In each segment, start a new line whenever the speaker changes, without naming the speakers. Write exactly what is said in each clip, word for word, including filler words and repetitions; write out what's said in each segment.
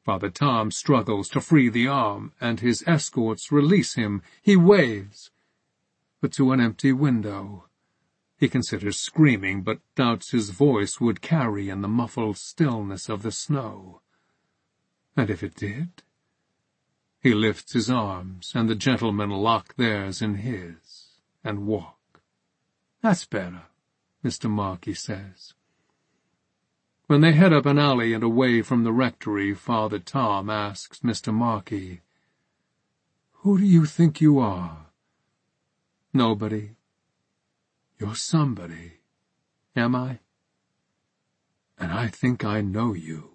Father Tom struggles to free the arm, and his escorts release him. He waves, but to an empty window. He considers screaming, but doubts his voice would carry in the muffled stillness of the snow. And if it did? He lifts his arms, and the gentlemen lock theirs in his, and walk. "That's better," Mister Markey says. When they head up an alley and away from the rectory, Father Tom asks Mister Markey, "Who do you think you are?" "Nobody." "You're somebody." "Am I?" "And I think I know you."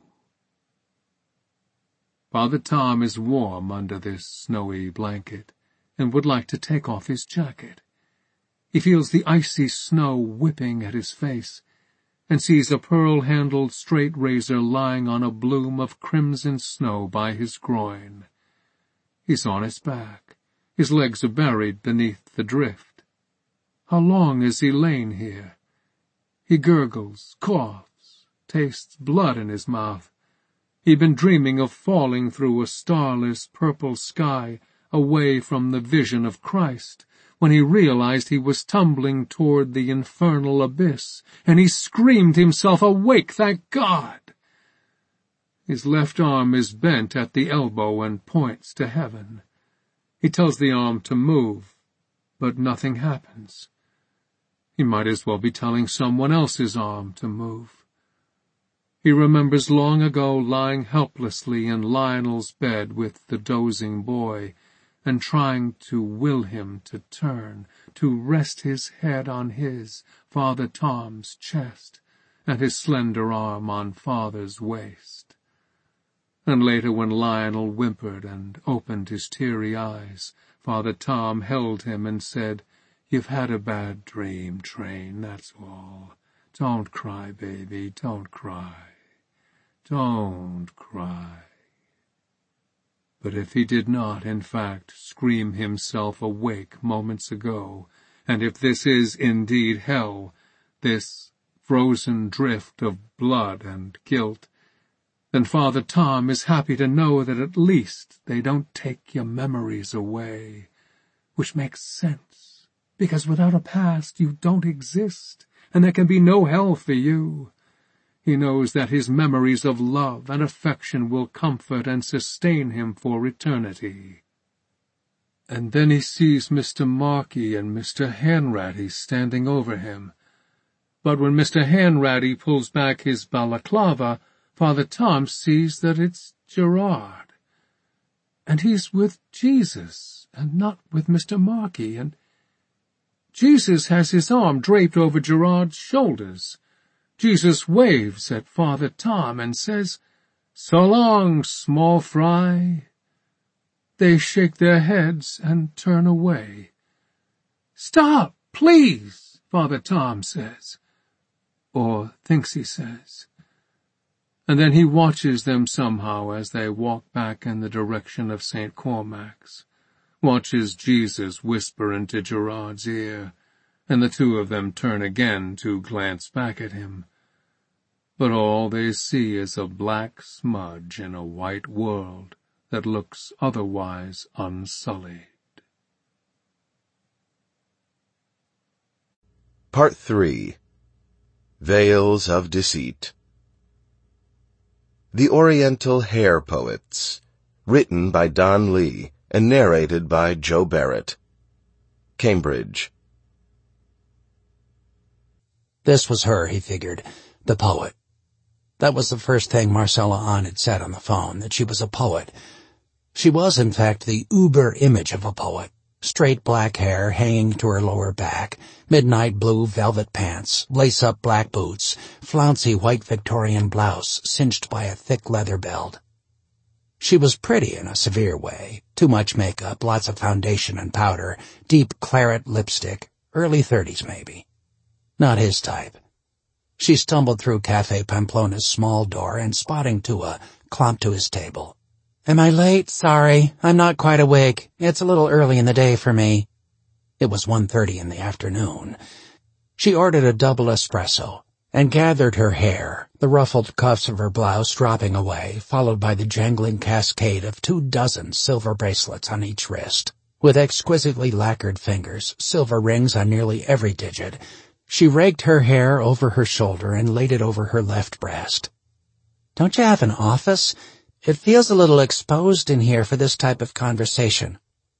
Father Tom is warm under this snowy blanket, and would like to take off his jacket. He feels the icy snow whipping at his face, and sees a pearl-handled straight razor lying on a bloom of crimson snow by his groin. He's on his back. His legs are buried beneath the drift. How long has he lain here? He gurgles, coughs, tastes blood in his mouth. He'd been dreaming of falling through a starless purple sky away from the vision of Christ, when he realized he was tumbling toward the infernal abyss, and he screamed himself awake, thank God! His left arm is bent at the elbow and points to heaven. He tells the arm to move, but nothing happens. He might as well be telling someone else's arm to move. He remembers long ago lying helplessly in Lionel's bed with the dozing boy, and trying to will him to turn, to rest his head on his, Father Tom's chest, and his slender arm on Father's waist. And later, when Lionel whimpered and opened his teary eyes, Father Tom held him and said, "You've had a bad dream, Train, that's all. Don't cry, baby, don't cry. Don't cry." But if he did not, in fact, scream himself awake moments ago, and if this is indeed hell, this frozen drift of blood and guilt, then Father Tom is happy to know that at least they don't take your memories away, which makes sense, because without a past you don't exist, and there can be no hell for you. He knows that his memories of love and affection will comfort and sustain him for eternity. And then he sees Mister Markey and Mister Hanratty standing over him. But when Mister Hanratty pulls back his balaclava, Father Tom sees that it's Gerard. And he's with Jesus, and not with Mister Markey, and Jesus has his arm draped over Gerard's shoulders. Jesus waves at Father Tom and says, "So long, small fry." They shake their heads and turn away. "Stop, please," Father Tom says, or thinks he says. And then he watches them somehow as they walk back in the direction of Saint Cormac's, watches Jesus whisper into Gerard's ear, and the two of them turn again to glance back at him. But all they see is a black smudge in a white world that looks otherwise unsullied.
Part three. Veils of Deceit. The Oriental Hare Poets, written by Don Lee and narrated by Joe Barrett. Cambridge.
This was her, he figured, the poet. That was the first thing Marcella Ahn had said on the phone, that she was a poet. She was, in fact, the uber image of a poet. Straight black hair hanging to her lower back, midnight blue velvet pants, lace-up black boots, flouncy white Victorian blouse cinched by a thick leather belt. She was pretty in a severe way. Too much makeup, lots of foundation and powder, deep claret lipstick, early thirties maybe. Not his type. She stumbled through Café Pamplona's small door and, spotting Tua, clomped to his table. "Am I late? Sorry, I'm not quite awake. It's a little early in the day for me." It was one thirty in the afternoon. She ordered a double espresso, and gathered her hair, the ruffled cuffs of her blouse dropping away, followed by the jangling cascade of two dozen silver bracelets on each wrist. With exquisitely lacquered fingers, silver rings on nearly every digit, she raked her hair over her shoulder and laid it over her left breast. "Don't you have an office? It feels a little exposed in here for this type of conversation."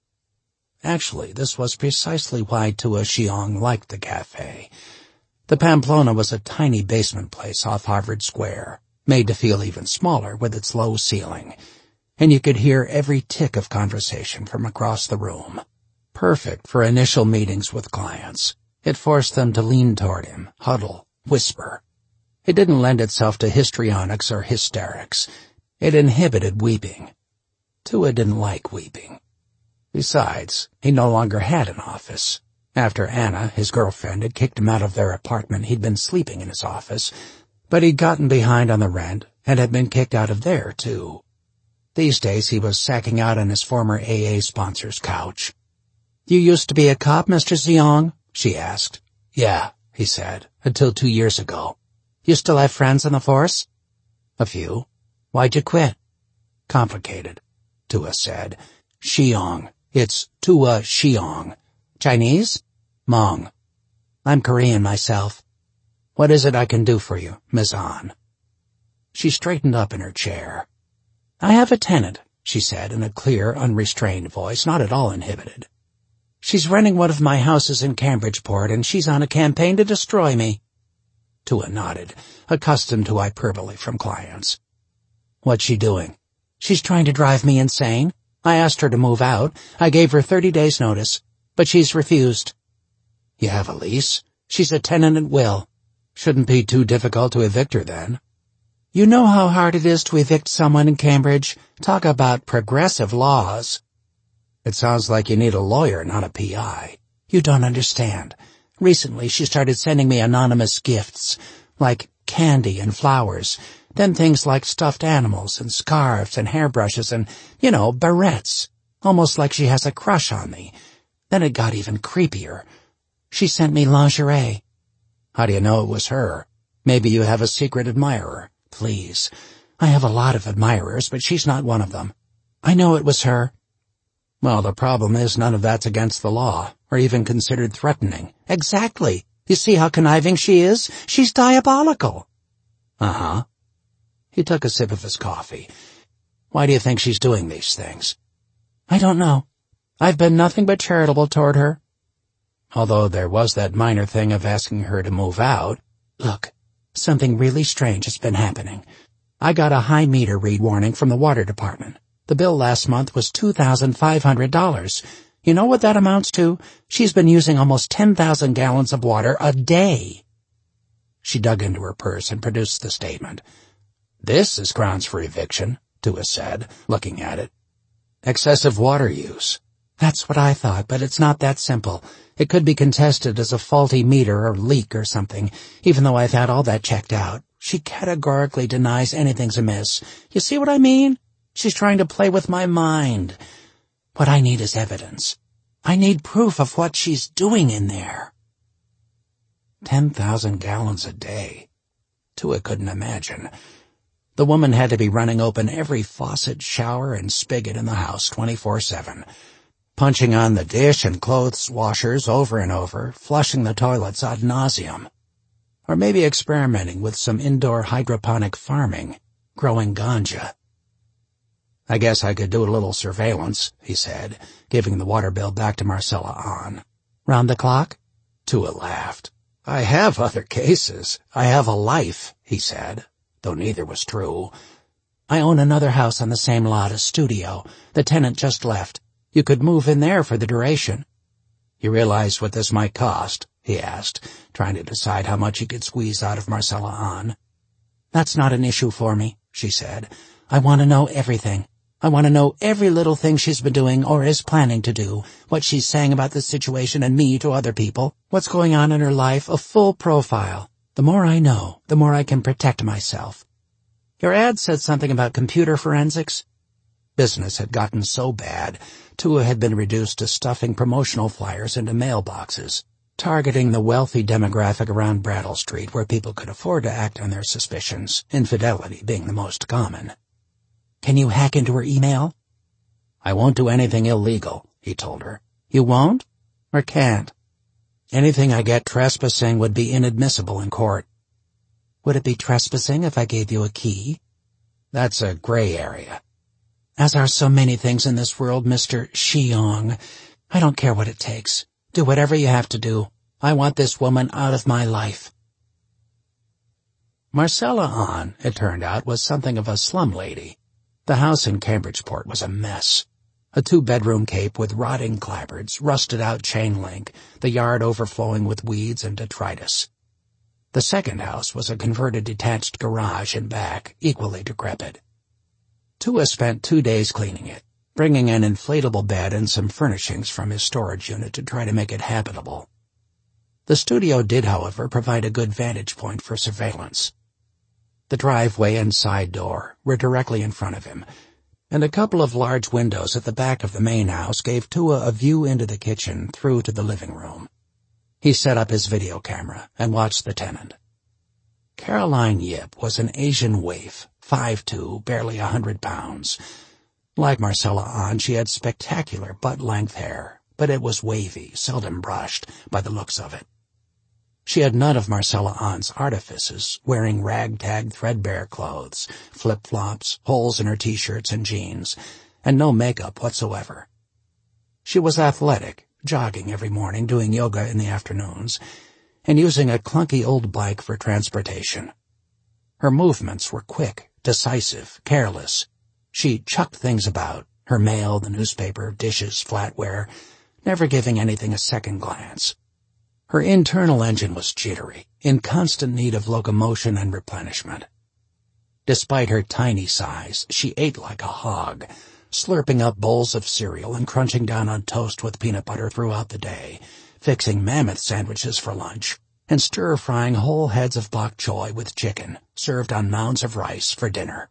Actually, this was precisely why Tua Xiong liked the cafe. The Pamplona was a tiny basement place off Harvard Square, made to feel even smaller with its low ceiling, and you could hear every tick of conversation from across the room. Perfect for initial meetings with clients. It forced them to lean toward him, huddle, whisper. It didn't lend itself to histrionics or hysterics. It inhibited weeping. Tua didn't like weeping. Besides, he no longer had an office. After Anna, his girlfriend, had kicked him out of their apartment, he'd been sleeping in his office, but he'd gotten behind on the rent and had been kicked out of there, too. These days he was sacking out on his former A A sponsor's couch. "You used to be a cop, Mister Xiong?" she asked. "Yeah," he said, "until two years ago." "You still have friends in the force?" "A few." "Why'd you quit?" "Complicated," Tua said. "Xiong. It's Tua Xiong." "Chinese?" "Hmong." "I'm Korean myself." "What is it I can do for you, Miss An?" She straightened up in her chair. "I have a tenant," she said in a clear, unrestrained voice, not at all inhibited. "She's renting one of my houses in Cambridgeport, and she's on a campaign to destroy me." Tua nodded, accustomed to hyperbole from clients. "What's she doing?" "She's trying to drive me insane. I asked her to move out. I gave her thirty days' notice, but she's refused." "You have a lease?" "She's a tenant at will." "Shouldn't be too difficult to evict her, then." "You know how hard it is to evict someone in Cambridge? Talk about progressive laws." "It sounds like you need a lawyer, not a P I. "You don't understand. Recently she started sending me anonymous gifts, like candy and flowers, then things like stuffed animals and scarves and hairbrushes and, you know, barrettes, almost like she has a crush on me. Then it got even creepier. She sent me lingerie." "How do you know it was her? Maybe you have a secret admirer." "Please. I have a lot of admirers, but she's not one of them. I know it was her." "Well, the problem is none of that's against the law, or even considered threatening." "Exactly. You see how conniving she is? She's diabolical." "Uh-huh." He took a sip of his coffee. "Why do you think she's doing these things?" "I don't know. I've been nothing but charitable toward her." Although there was that minor thing of asking her to move out. "Look, something really strange has been happening. I got a high meter read warning from the water department. The bill last month was two thousand five hundred dollars. You know what that amounts to? She's been using almost ten thousand gallons of water a day." She dug into her purse and produced the statement. "This is grounds for eviction," Tua said, looking at it. "Excessive water use." "That's what I thought, but it's not that simple. It could be contested as a faulty meter or leak or something, even though I've had all that checked out. She categorically denies anything's amiss. You see what I mean? She's trying to play with my mind. What I need is evidence. I need proof of what she's doing in there." Ten thousand gallons a day. Tua couldn't imagine. The woman had to be running open every faucet, shower, and spigot in the house twenty-four seven, punching on the dish and clothes washers over and over, flushing the toilets ad nauseum. Or maybe experimenting with some indoor hydroponic farming, growing ganja. "I guess I could do a little surveillance," he said, giving the water bill back to Marcella An. "Round the clock?" Tua laughed. "I have other cases. I have a life," he said, though neither was true. "I own another house on the same lot, a studio. The tenant just left. You could move in there for the duration." "You realize what this might cost?" he asked, trying to decide how much he could squeeze out of Marcella An. "That's not an issue for me," she said. "I want to know everything. I want to know every little thing she's been doing or is planning to do, what she's saying about the situation and me to other people, what's going on in her life, a full profile. The more I know, the more I can protect myself." "Your ad said something about computer forensics?" Business had gotten so bad, Tua had been reduced to stuffing promotional flyers into mailboxes. targeting the wealthy demographic around Brattle Street where people could afford to act on their suspicions, infidelity being the most common. "Can you hack into her email?" "I won't do anything illegal," he told her. "You won't? Or can't?" "Anything I get trespassing would be inadmissible in court." "Would it be trespassing if I gave you a key?" "That's a gray area." "As are so many things in this world, Mister Xiong. I don't care what it takes. Do whatever you have to do. I want this woman out of my life." Marcella Ahn, it turned out, was something of a slum lady. The house in Cambridgeport was a mess. A two-bedroom cape with rotting clapboards, rusted-out chain link, the yard overflowing with weeds and detritus. The second house was a converted detached garage in back, equally decrepit. Tua spent two days cleaning it, bringing an inflatable bed and some furnishings from his storage unit to try to make it habitable. The studio did, however, provide a good vantage point for surveillance. The driveway and side door were directly in front of him, and a couple of large windows at the back of the main house gave Tua a view into the kitchen through to the living room. He set up his video camera and watched the tenant. Caroline Yip was an Asian waif, five foot two, barely a hundred pounds. Like Marcella Ahn, she had spectacular butt-length hair, but it was wavy, seldom brushed, by the looks of it. She had none of Marcella Ahn's artifices, wearing ragtag, threadbare clothes, flip-flops, holes in her T-shirts and jeans, and no makeup whatsoever. She was athletic, jogging every morning, doing yoga in the afternoons, and using a clunky old bike for transportation. Her movements were quick, decisive, careless. She chucked things about, her mail, the newspaper, dishes, flatware, never giving anything a second glance. Her internal engine was jittery, in constant need of locomotion and replenishment. Despite her tiny size, she ate like a hog, slurping up bowls of cereal and crunching down on toast with peanut butter throughout the day, fixing mammoth sandwiches for lunch, and stir-frying whole heads of bok choy with chicken, served on mounds of rice, for dinner.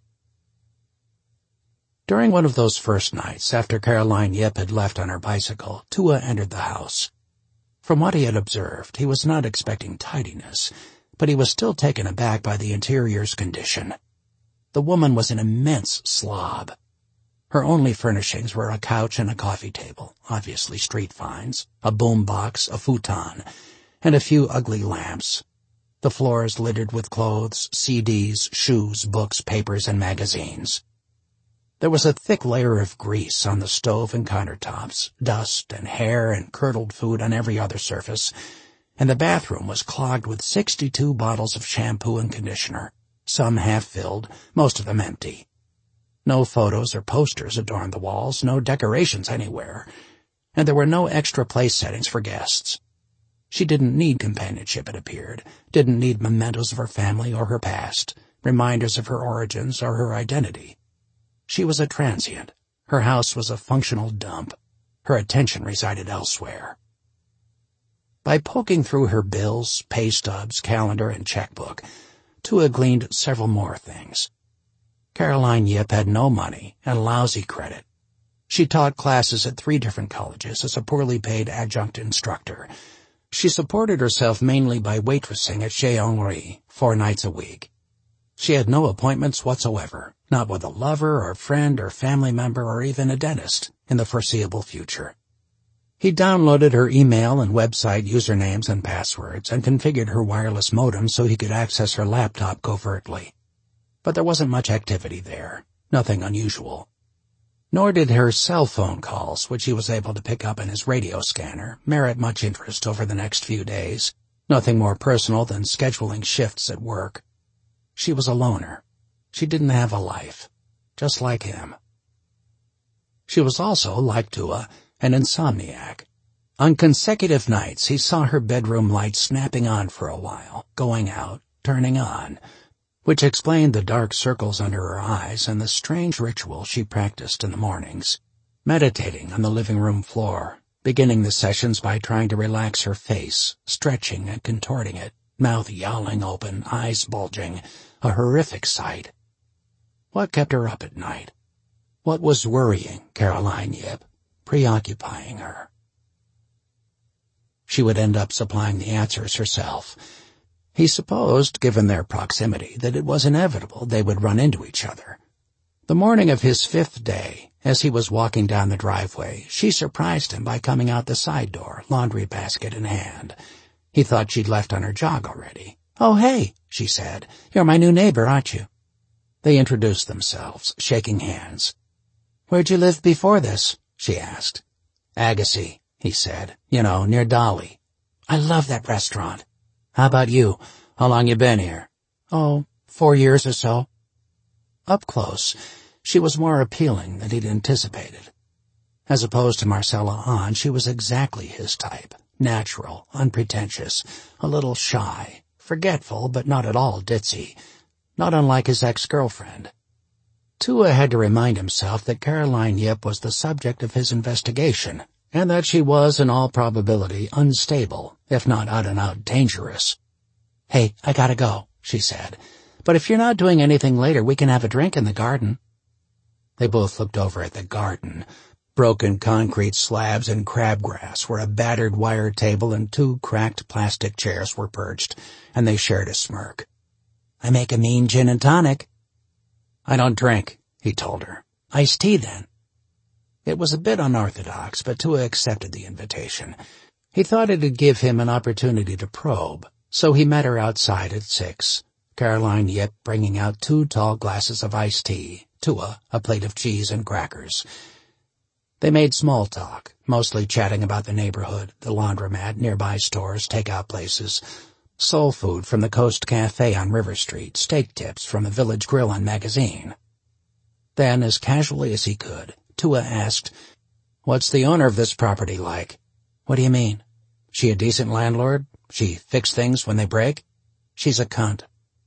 During one of those first nights, after Caroline Yip had left on her bicycle, Tua entered the house. From what he had observed, he was not expecting tidiness, but he was still taken aback by the interior's condition. The woman was an immense slob. Her only furnishings were a couch and a coffee table, obviously street finds, a boom box, a futon, and a few ugly lamps. The floors littered with clothes, C Ds, shoes, books, papers, and magazines. There was a thick layer of grease on the stove and countertops, dust and hair and curdled food on every other surface, and the bathroom was clogged with sixty-two bottles of shampoo and conditioner, some half-filled, most of them empty. No photos or posters adorned the walls, no decorations anywhere, and there were no extra place settings for guests. She didn't need companionship, it appeared, didn't need mementos of her family or her past, reminders of her origins or her identity. She was a transient. Her house was a functional dump. Her attention resided elsewhere. By poking through her bills, pay stubs, calendar, and checkbook, Tua gleaned several more things. Caroline Yip had no money and lousy credit. She taught classes at three different colleges as a poorly paid adjunct instructor. She supported herself mainly by waitressing at Chez Henri four nights a week. She had no appointments whatsoever, not with a lover or friend or family member or even a dentist, in the foreseeable future. He downloaded her email and website usernames and passwords and configured her wireless modem so he could access her laptop covertly. But there wasn't much activity there, nothing unusual. Nor did her cell phone calls, which he was able to pick up in his radio scanner, merit much interest over the next few days, nothing more personal than scheduling shifts at work. She was a loner. She didn't have a life, just like him. She was also, like Tua, an insomniac. On consecutive nights, he saw her bedroom light snapping on for a while, going out, turning on, which explained the dark circles under her eyes and the strange ritual she practiced in the mornings, meditating on the living room floor, beginning the sessions by trying to relax her face, stretching and contorting it, mouth yowling open, eyes bulging, a horrific sight. What kept her up at night? What was worrying Caroline Yip, preoccupying her? she would end up supplying the answers herself. He supposed, given their proximity, that it was inevitable they would run into each other. The morning of his fifth day, as he was walking down the driveway, she surprised him by coming out the side door, laundry basket in hand. He thought she'd left on her jog already. "Oh, hey," she said. "You're my new neighbor, aren't you?" They introduced themselves, shaking hands. "Where'd you live before this?" she asked. "Agassiz," he said. "You know, near Dolly." "I love that restaurant." "How about you? How long you been here?" "Oh, four years or so." Up close, she was more appealing than he'd anticipated. As opposed to Marcella Ahn, she was exactly his type. Natural, unpretentious, a little shy, forgetful but not at all ditzy, not unlike his ex-girlfriend. Tua had to remind himself that Caroline Yip was the subject of his investigation, and that she was, in all probability, unstable, if not out-and-out dangerous. "Hey, I gotta go," she said. "But if you're not doing anything later, we can have a drink in the garden." They both looked over at the garden. Broken concrete slabs and crabgrass where a battered wire table and two cracked plastic chairs were perched, and they shared a smirk. "I make a mean gin and tonic." "I don't drink," he told her. "Iced tea, then." It was a bit unorthodox, but Tua accepted the invitation. He thought it'd give him an opportunity to probe, so he met her outside at six, Caroline Yip bringing out two tall glasses of iced tea, Tua a plate of cheese and crackers. They made small talk, mostly chatting about the neighborhood, the laundromat, nearby stores, takeout places, soul food from the Coast Cafe on River Street, steak tips from the Village Grill and Magazine. Then, as casually as he could, Tua asked, "What's the owner of this property like?" "What do you mean? She a decent landlord? She fix things when they break?" "She's a cunt."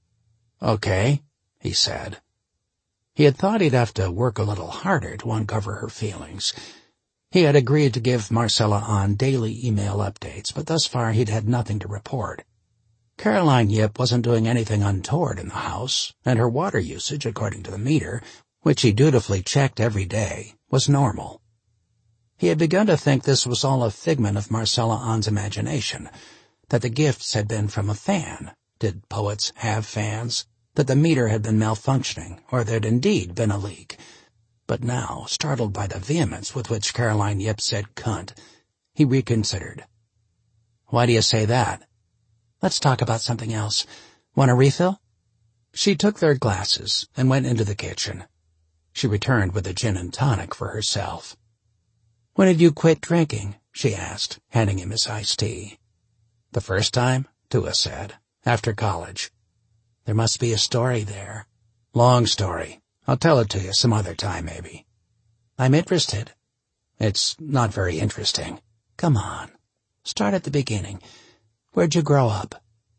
"Okay," he said. He had thought he'd have to work a little harder to uncover her feelings. He had agreed to give Marcella Ahn daily email updates, but thus far he'd had nothing to report. Caroline Yip wasn't doing anything untoward in the house, and her water usage, according to the meter, which he dutifully checked every day, was normal. He had begun to think this was all a figment of Marcella Ahn's imagination, that the gifts had been from a fan. Did poets have fans? That the meter had been malfunctioning, or there'd indeed been a leak. But now, startled by the vehemence with which Caroline Yip said cunt, he reconsidered. "Why do you say that?" "Let's talk about something else. Want a refill?" She took their glasses and went into the kitchen. She returned with a gin and tonic for herself. "When did you quit drinking?" she asked, handing him his iced tea. "The first time," Tua said, "after college." "There must be a story there." "Long story. I'll tell it to you some other time, maybe." "I'm interested." "It's not very interesting." "Come on. Start at the beginning. Where'd you grow up?"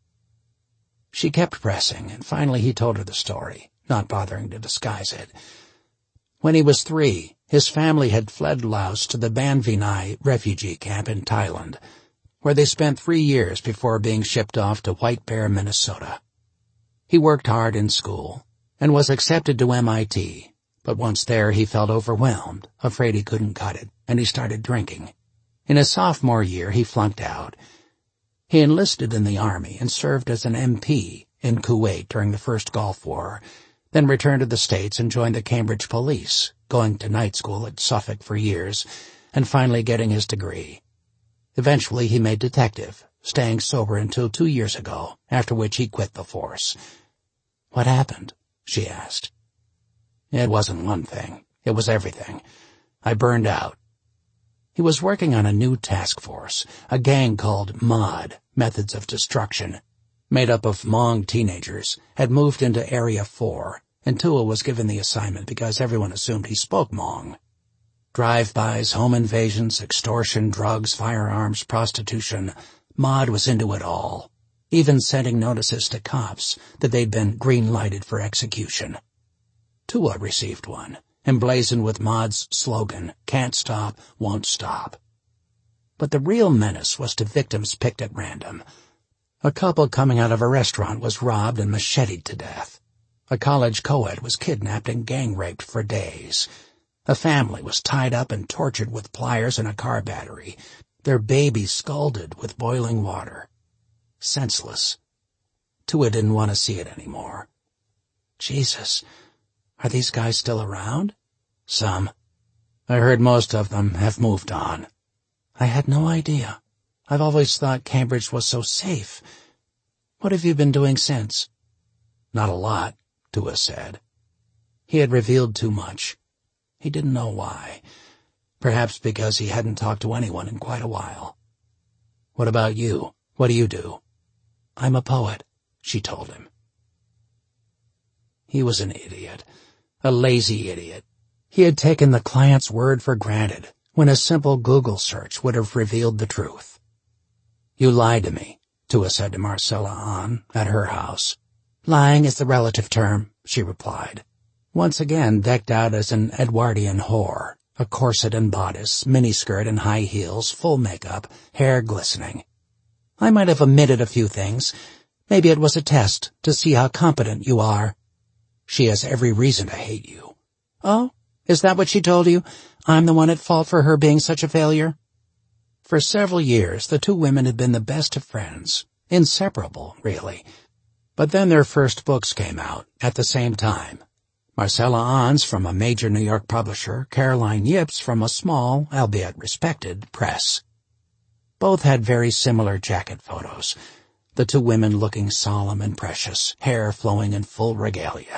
She kept pressing, and finally he told her the story, not bothering to disguise it. When he was three, his family had fled Laos to the Ban Vinai refugee camp in Thailand, where they spent three years before being shipped off to White Bear, Minnesota. He worked hard in school and was accepted to M I T, but once there he felt overwhelmed, afraid he couldn't cut it, and he started drinking. In his sophomore year he flunked out. He enlisted in the Army and served as an M P in Kuwait during the first Gulf War, then returned to the States and joined the Cambridge Police, going to night school at Suffolk for years, and finally getting his degree. Eventually he made detective, staying sober until two years ago, after which he quit the force. "What happened?" she asked. "It wasn't one thing. It was everything. I burned out." He was working on a new task force, a gang called MOD, Methods of Destruction, made up of Hmong teenagers, had moved into Area four, and Tua was given the assignment because everyone assumed he spoke Hmong. Drive-bys, home invasions, extortion, drugs, firearms, prostitution, MOD was into it all, even sending notices to cops that they'd been green-lighted for execution. Tua received one, emblazoned with MOD's slogan, "Can't stop, won't stop." But the real menace was to victims picked at random. A couple coming out of a restaurant was robbed and macheted to death. A college co-ed was kidnapped and gang-raped for days. A family was tied up and tortured with pliers and a car battery. their baby scalded with boiling water. Senseless. Tua didn't want to see it anymore. Jesus, are these guys still around? Some. I heard most of them have moved on. I had no idea. I've always thought Cambridge was so safe. What have you been doing since? Not a lot, Tua said. He had revealed too much. He didn't know why. Perhaps because he hadn't talked to anyone in quite a while. What about you? What do you do? I'm a poet, she told him. He was an idiot. A lazy idiot. He had taken the client's word for granted when a simple Google search would have revealed the truth. You lied to me, Tua said to Marcella Ahn at her house. Lying is the relative term, she replied. Once again decked out as an Edwardian whore, a corset and bodice, miniskirt and high heels, full makeup, hair glistening. I might have omitted a few things. Maybe it was a test to see how competent you are. She has every reason to hate you. Oh, is that what she told you? I'm the one at fault for her being such a failure? For several years, the two women had been the best of friends. Inseparable, really. But then their first books came out at the same time. Marcella Ahn's from a major New York publisher, Caroline Yip's from a small, albeit respected, press. Both had very similar jacket photos, the two women looking solemn and precious, hair flowing in full regalia.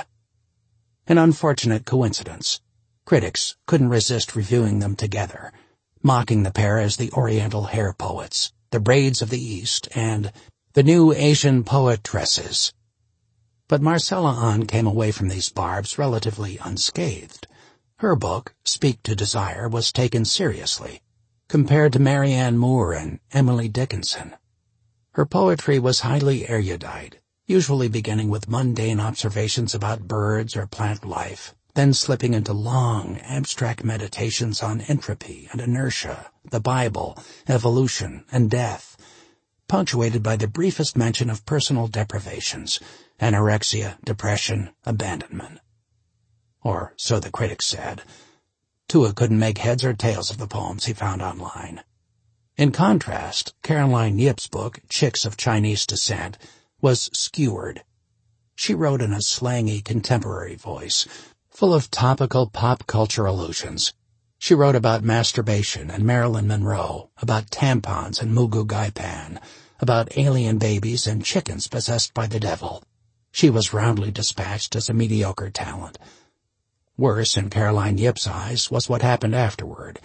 An unfortunate coincidence. Critics couldn't resist reviewing them together, mocking the pair as the Oriental hair poets, the braids of the East, and the new Asian poetresses. But Marcella Ahn came away from these barbs relatively unscathed. Her book, Speak to Desire, was taken seriously, compared to Marianne Moore and Emily Dickinson. Her poetry was highly erudite, usually beginning with mundane observations about birds or plant life, then slipping into long, abstract meditations on entropy and inertia, the Bible, evolution, and death, punctuated by the briefest mention of personal deprivations, anorexia, depression, abandonment. Or so the critics said. Tua couldn't make heads or tails of the poems he found online. In contrast, Caroline Yip's book, Chicks of Chinese Descent, was skewered. She wrote in a slangy contemporary voice, full of topical pop culture allusions. She wrote about masturbation and Marilyn Monroe, about tampons and Mugu Gai Pan, about alien babies and chickens possessed by the devil. She was roundly dispatched as a mediocre talent. Worse, in Caroline Yip's eyes, was what happened afterward.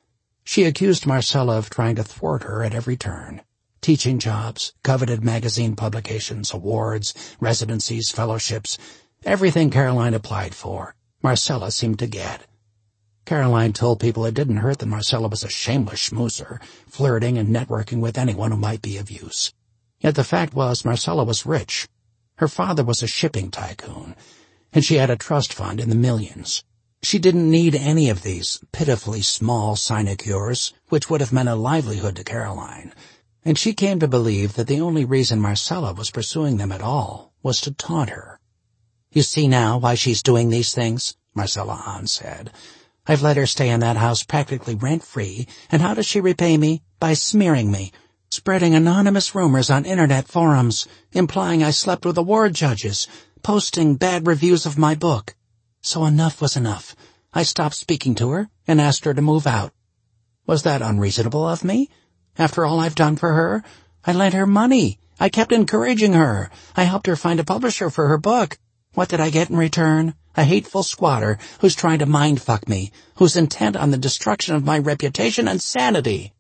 She accused Marcella of trying to thwart her at every turn. Teaching jobs, coveted magazine publications, awards, residencies, fellowships, everything Caroline applied for, Marcella seemed to get. Caroline told people it didn't hurt that Marcella was a shameless schmoozer, flirting and networking with anyone who might be of use. Yet the fact was Marcella was rich. Her father was a shipping tycoon, and she had a trust fund in the millions. She didn't need any of these pitifully small sinecures, which would have meant a livelihood to Caroline, and she came to believe that the only reason Marcella was pursuing them at all was to taunt her. You see now why she's doing these things, Marcella Ahn said. I've let her stay in that house practically rent-free, and how does she repay me? By smearing me, spreading anonymous rumors on internet forums, implying I slept with award judges, posting bad reviews of my book. So enough was enough. I stopped speaking to her and asked her to move out. Was that unreasonable of me? After all I've done for her, I lent her money. I kept encouraging her. I helped her find a publisher for her book. What did I get in return? A hateful squatter who's trying to mind-fuck me, who's intent on the destruction of my reputation and sanity.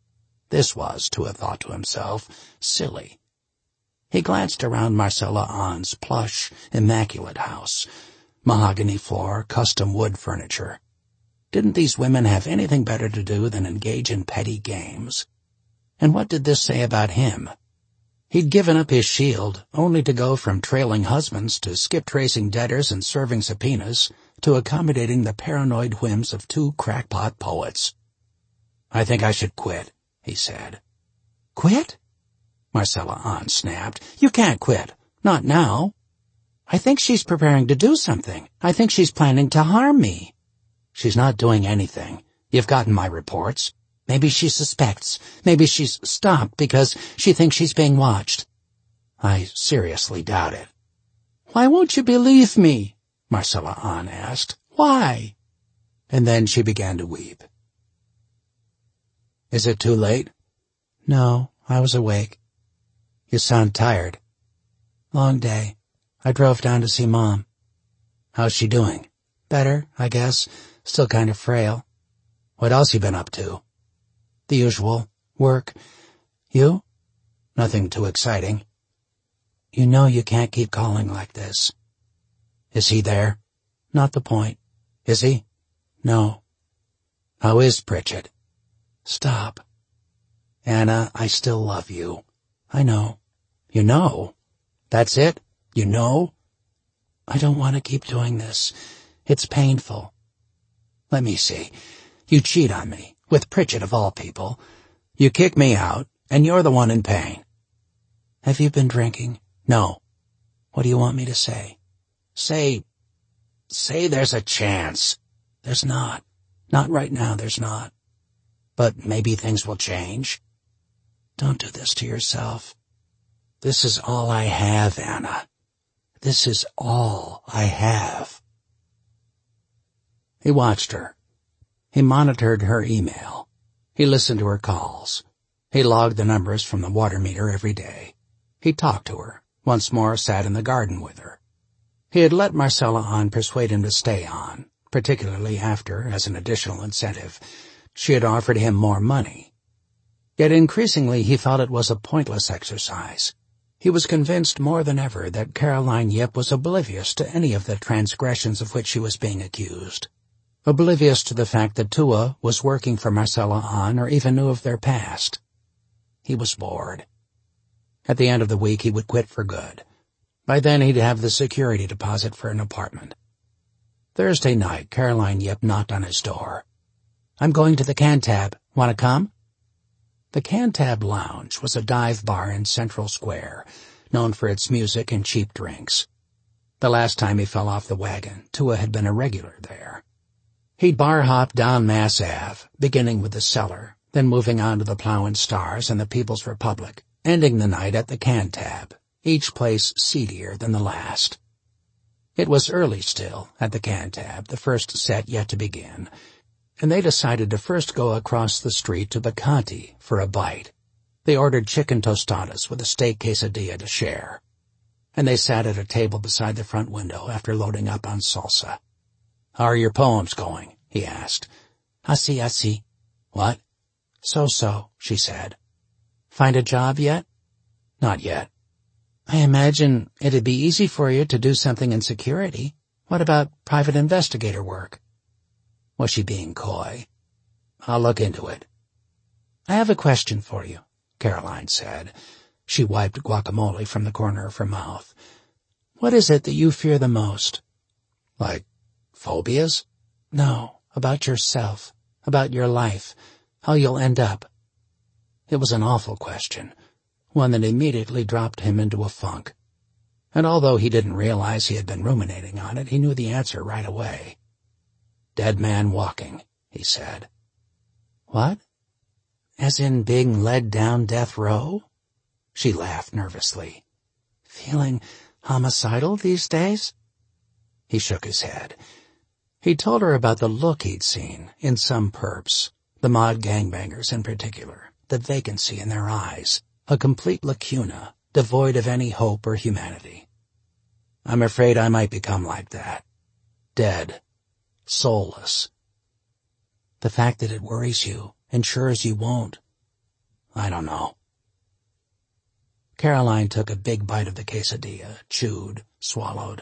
This was, Tua thought to himself, silly. He glanced around Marcella Ahn's plush, immaculate house. Mahogany floor, custom wood furniture. Didn't these women have anything better to do than engage in petty games? And what did this say about him? He'd given up his shield, only to go from trailing husbands to skip-tracing debtors and serving subpoenas to accommodating the paranoid whims of two crackpot poets. I think I should quit, he said. Quit? Marcella Ahn snapped. You can't quit. Not now. I think she's preparing to do something. I think she's planning to harm me. She's not doing anything. You've gotten my reports. Maybe she suspects. Maybe she's stopped because she thinks she's being watched. I seriously doubt it. Why won't you believe me? Marcella Ahn asked. Why? And then she began to weep. Is it too late? No, I was awake. You sound tired. Long day. I drove down to see Mom. How's she doing? Better, I guess. Still kind of frail. What else you been up to? The usual. Work. You? Nothing too exciting. You know you can't keep calling like this. Is he there? Not the point. Is he? No. How is Pritchett? Stop. Anna, I still love you. I know. You know? That's it? You know? I don't want to keep doing this. It's painful. Let me see. You cheat on me, with Pritchett of all people. You kick me out, and you're the one in pain. Have you been drinking? No. What do you want me to say? Say, say there's a chance. There's not. Not right now, there's not. But maybe things will change. Don't do this to yourself. This is all I have, Anna. This is all I have. He watched her. He monitored her email. He listened to her calls. He logged the numbers from the water meter every day. He talked to her, once more sat in the garden with her. He had let Marcella Ahn persuade him to stay on, particularly after, as an additional incentive, she had offered him more money. Yet increasingly he felt it was a pointless exercise. He was convinced more than ever that Caroline Yip was oblivious to any of the transgressions of which she was being accused. Oblivious to the fact that Tua was working for Marcella Ahn or even knew of their past. He was bored. At the end of the week he would quit for good. By then he'd have the security deposit for an apartment. Thursday night, Caroline Yip knocked on his door. I'm going to the Cantab. Want to come? The Cantab Lounge was a dive bar in Central Square, known for its music and cheap drinks. The last time he fell off the wagon, Tua had been a regular there. He'd bar-hop down Mass Avenue, beginning with the Cellar, then moving on to the Plough and Stars and the People's Republic, ending the night at the Cantab, each place seedier than the last. It was early still at the Cantab, the first set yet to begin, and they decided to first go across the street to the Conti for a bite. They ordered chicken tostadas with a steak quesadilla to share, and they sat at a table beside the front window after loading up on salsa. How are your poems going? He asked. Así, así. What? So-so, she said. Find a job yet? Not yet. I imagine it'd be easy for you to do something in security. What about private investigator work? Was she being coy? I'll look into it. I have a question for you, Caroline said. She wiped guacamole from the corner of her mouth. What is it that you fear the most? Like phobias? No, about yourself, about your life, how you'll end up. It was an awful question, one that immediately dropped him into a funk. And although he didn't realize he had been ruminating on it, he knew the answer right away. Dead man walking, he said. What? As in being led down death row? She laughed nervously. Feeling homicidal these days? He shook his head. He told her about the look he'd seen in some perps, the mod gangbangers in particular, the vacancy in their eyes, a complete lacuna, devoid of any hope or humanity. I'm afraid I might become like that. Dead. Soulless. The fact that it worries you ensures you won't. I don't know. Caroline took a big bite of the quesadilla, chewed, swallowed.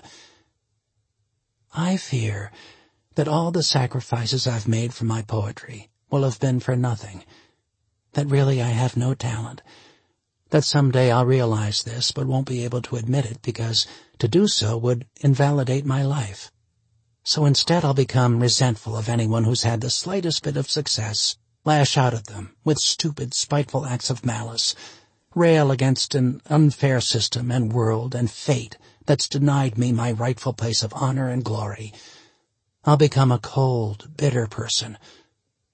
I fear that all the sacrifices I've made for my poetry will have been for nothing, that really I have no talent, that someday I'll realize this but won't be able to admit it because to do so would invalidate my life. So instead I'll become resentful of anyone who's had the slightest bit of success, lash out at them with stupid, spiteful acts of malice, rail against an unfair system and world and fate that's denied me my rightful place of honor and glory. I'll become a cold, bitter person,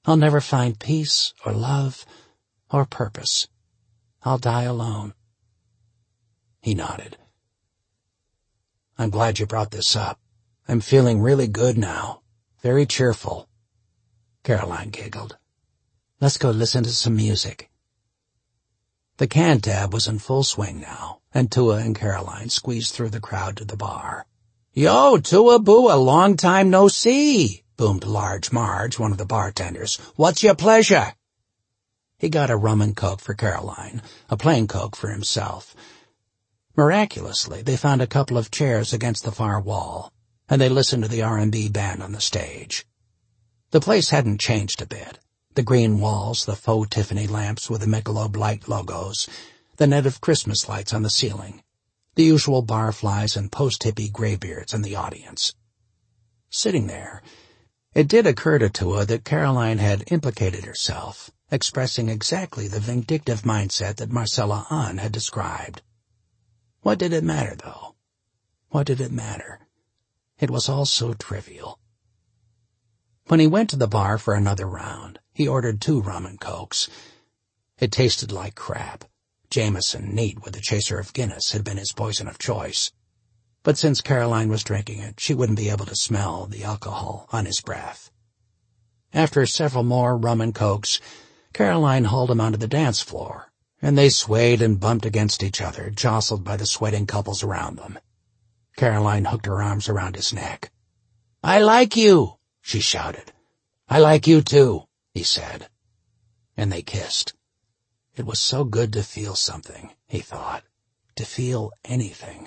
I'll never find peace or love or purpose. I'll die alone. He nodded. I'm glad you brought this up. I'm feeling really good now. Very cheerful. Caroline giggled. Let's go listen to some music. The Cantab was in full swing now, and Tua and Caroline squeezed through the crowd to the bar. Yo, Tua Bua, long time no see, boomed Large Marge, one of the bartenders. What's your pleasure? He got a rum and coke for Caroline, a plain coke for himself. Miraculously, they found a couple of chairs against the far wall, and they listened to the R and B band on the stage. The place hadn't changed a bit. The green walls, the faux Tiffany lamps with the Michelob Light logos, the net of Christmas lights on the ceiling, the usual barflies and post-hippie graybeards in the audience. Sitting there, it did occur to Tua that Caroline had implicated herself, expressing exactly the vindictive mindset that Marcella Ahn had described. What did it matter, though? What did it matter? It was all so trivial. When he went to the bar for another round, he ordered two rum and cokes. It tasted like crap. Jameson, neat with a chaser of Guinness, had been his poison of choice. But since Caroline was drinking it, she wouldn't be able to smell the alcohol on his breath. After several more rum and cokes, Caroline hauled him onto the dance floor, and they swayed and bumped against each other, jostled by the sweating couples around them. Caroline hooked her arms around his neck. I like you, she shouted. I like you too, he said. And they kissed. It was so good to feel something, he thought, to feel anything.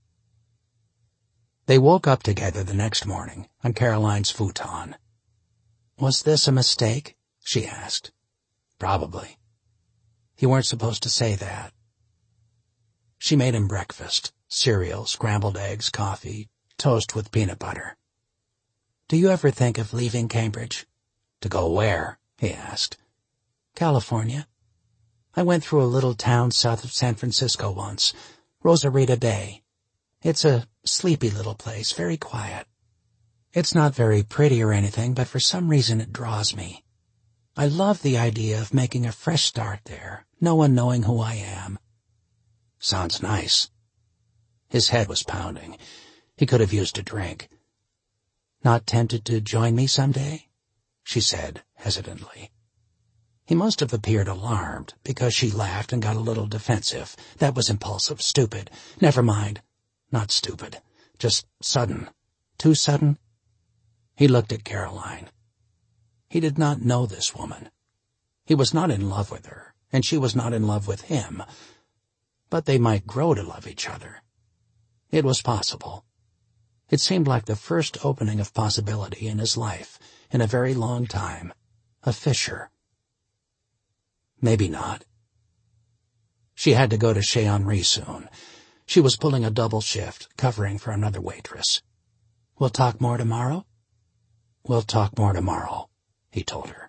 They woke up together the next morning on Caroline's futon. Was this a mistake? She asked. Probably. You weren't supposed to say that. She made him breakfast, cereal, scrambled eggs, coffee, toast with peanut butter. Do you ever think of leaving Cambridge? To go where? He asked. California. I went through a little town south of San Francisco once, Rosarita Bay. It's a sleepy little place, very quiet. It's not very pretty or anything, but for some reason it draws me. I love the idea of making a fresh start there, no one knowing who I am. Sounds nice. His head was pounding. He could have used a drink. Not tempted to join me someday? She said hesitantly. He must have appeared alarmed, because she laughed and got a little defensive. That was impulsive, stupid. Never mind. Not stupid. Just sudden. Too sudden? He looked at Caroline. He did not know this woman. He was not in love with her, and she was not in love with him. But they might grow to love each other. It was possible. It seemed like the first opening of possibility in his life, in a very long time. A fissure. Maybe not. She had to go to Chez Henri soon. She was pulling a double shift, covering for another waitress. We'll talk more tomorrow? We'll talk more tomorrow, he told her.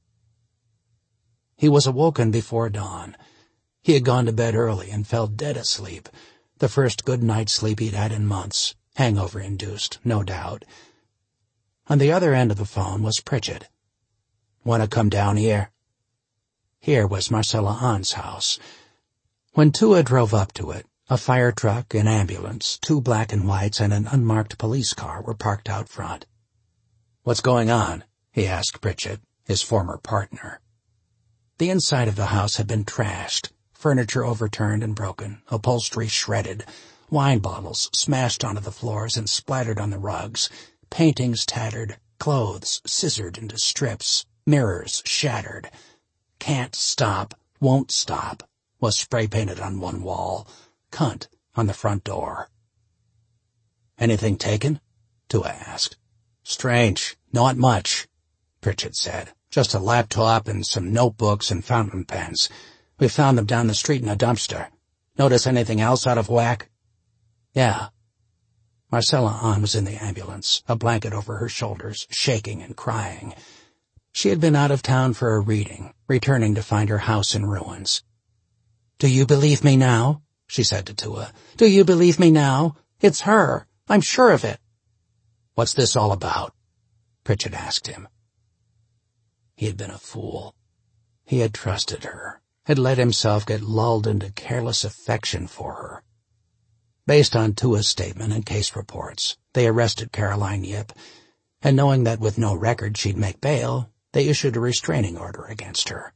He was awoken before dawn. He had gone to bed early and fell dead asleep, the first good night's sleep he'd had in months, hangover-induced, no doubt. On the other end of the phone was Pritchett. Want to come down here? Here was Marcella Ahn's house. When Tua drove up to it, a fire truck, an ambulance, two black and whites, and an unmarked police car were parked out front. What's going on? He asked Pritchett, his former partner. The inside of the house had been trashed, furniture overturned and broken, upholstery shredded, wine bottles smashed onto the floors and splattered on the rugs, paintings tattered, clothes scissored into strips, mirrors shattered. Can't stop, won't stop, was spray-painted on one wall. Cunt on the front door. Anything taken? Tua asked. Strange, not much, Pritchett said. Just a laptop and some notebooks and fountain pens. We found them down the street in a dumpster. Notice anything else out of whack? Yeah. Marcella Ahn was in the ambulance, a blanket over her shoulders, shaking and crying. She had been out of town for a reading, returning to find her house in ruins. Do you believe me now? She said to Tua. Do you believe me now? It's her. I'm sure of it. What's this all about? Pritchett asked him. He had been a fool. He had trusted her, had let himself get lulled into careless affection for her. Based on Tua's statement and case reports, they arrested Caroline Yip, and knowing that with no record she'd make bail, they issued a restraining order against her.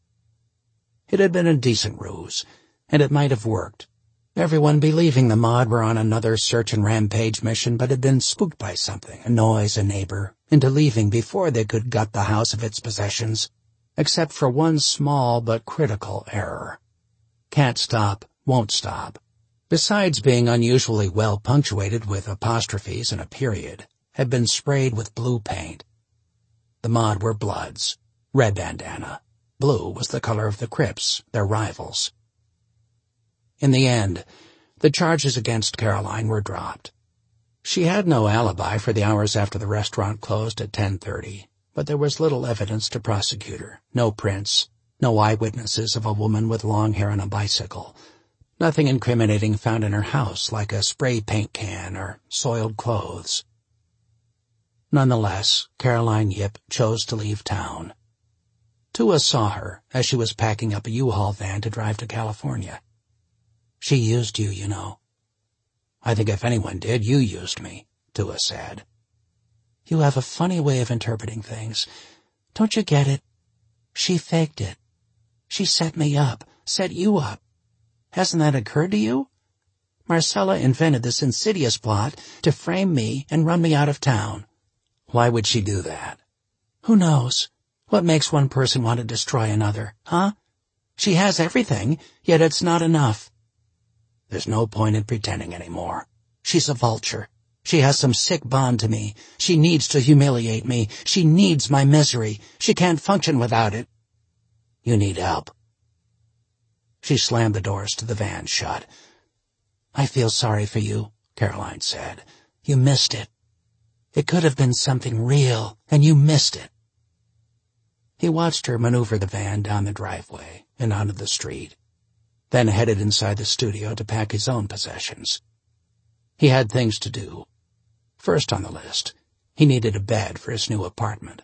It had been a decent ruse, and it might have worked. Everyone believing the Mod were on another search and rampage mission but had been spooked by something, a noise, a neighbor, into leaving before they could gut the house of its possessions, except for one small but critical error. Can't stop, won't stop. Besides being unusually well punctuated with apostrophes and a period, had been sprayed with blue paint. The Mod were Bloods, red bandana. Blue was the color of the Crips, their rivals. In the end, the charges against Caroline were dropped. She had no alibi for the hours after the restaurant closed at ten thirty, but there was little evidence to prosecute her, no prints, no eyewitnesses of a woman with long hair on a bicycle, nothing incriminating found in her house like a spray paint can or soiled clothes. Nonetheless, Caroline Yip chose to leave town. Tua saw her as she was packing up a U-Haul van to drive to California. "She used you, you know." "I think if anyone did, you used me," Tua said. "You have a funny way of interpreting things. Don't you get it? She faked it. She set me up, set you up. Hasn't that occurred to you? Marcella invented this insidious plot to frame me and run me out of town. Why would she do that? Who knows? What makes one person want to destroy another, huh? She has everything, yet it's not enough. There's no point in pretending anymore. She's a vulture. She has some sick bond to me. She needs to humiliate me. She needs my misery. She can't function without it. You need help." She slammed the doors to the van shut. "I feel sorry for you," Caroline said. "You missed it. It could have been something real, and you missed it." He watched her maneuver the van down the driveway and onto the street, then headed inside the studio to pack his own possessions. He had things to do. First on the list, he needed a bed for his new apartment.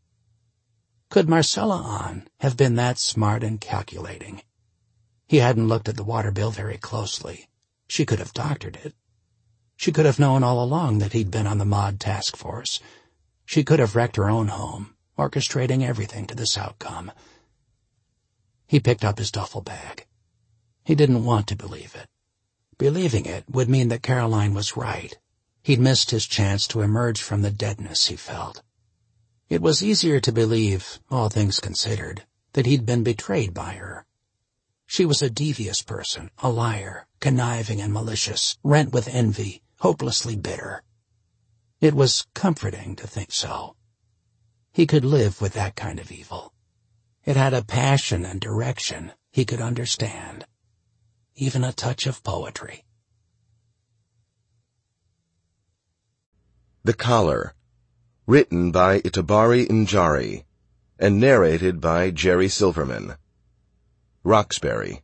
Could Marcella Ahn have been that smart and calculating? He hadn't looked at the water bill very closely. She could have doctored it. She could have known all along that he'd been on the Mod task force. She could have wrecked her own home, orchestrating everything to this outcome. He picked up his duffel bag. He didn't want to believe it. Believing it would mean that Caroline was right. He'd missed his chance to emerge from the deadness he felt. It was easier to believe, all things considered, that he'd been betrayed by her. She was a devious person, a liar, conniving and malicious, rent with envy, hopelessly bitter. It was comforting to think so. He could live with that kind of evil. It had a passion and direction he could understand. Even a touch of poetry.
The Collar, written by Itabari Njari, and narrated by Jerry Silverman. Roxbury.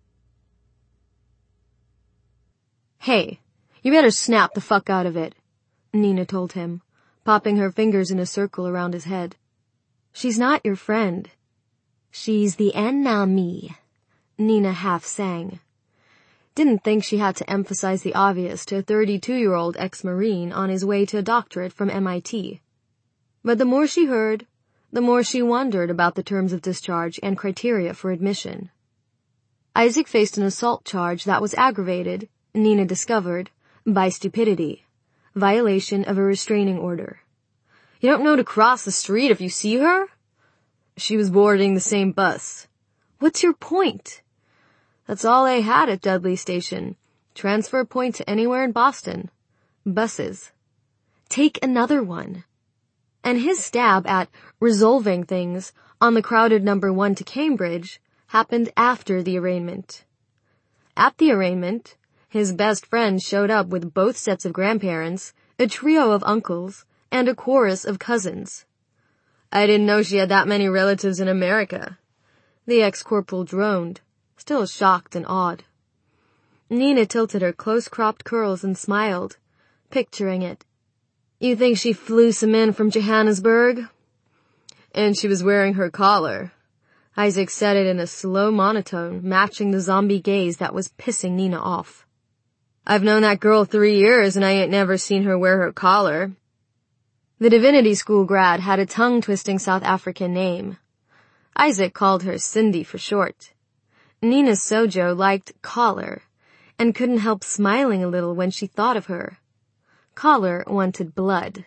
"Hey, you better snap the fuck out of it," Nina told him, popping her fingers in a circle around his head. "She's not your friend. She's the ennemie," Nina half sang. Didn't think she had to emphasize the obvious to a thirty-two-year-old ex-Marine on his way to a doctorate from M I T. But the more she heard, the more she wondered about the terms of discharge and criteria for admission. Isaac faced an assault charge that was aggravated, Nina discovered, by stupidity, violation of a restraining order. "You don't know to cross the street if you see her?" "She was boarding the same bus." "What's your point?" "That's all they had at Dudley Station. Transfer point to anywhere in Boston. Buses." "Take another one." And his stab at resolving things on the crowded number one to Cambridge happened after the arraignment. At the arraignment, his best friend showed up with both sets of grandparents, a trio of uncles, and a chorus of cousins. "I didn't know she had that many relatives in America." The ex-corporal droned, still shocked and awed. Nina tilted her close-cropped curls and smiled, picturing it. "You think she flew some in from Johannesburg?" And she was wearing her collar. Isaac said it in a slow monotone, matching the zombie gaze that was pissing Nina off. I've known that girl three years and I ain't never seen her wear her collar. The divinity school grad had a tongue-twisting South African name. Isaac called her Cindy for short. Nina Sojo liked collar and couldn't help smiling a little when she thought of her. Collar wanted blood.